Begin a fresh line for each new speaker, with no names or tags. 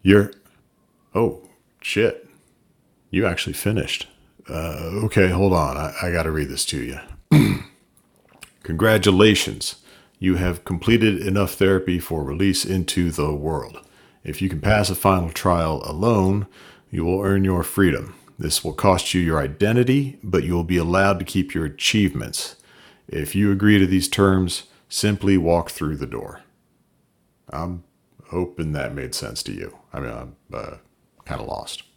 You're. Oh, shit. You actually finished. Okay, hold on. I got to read this to you. Congratulations. You have completed enough therapy for release into the world. If you can pass a final trial alone, you will earn your freedom. This will cost you your identity, but you will be allowed to keep your achievements. If you agree to these terms, simply walk through the door. I'm hoping that made sense to you. I mean, I'm kind of lost.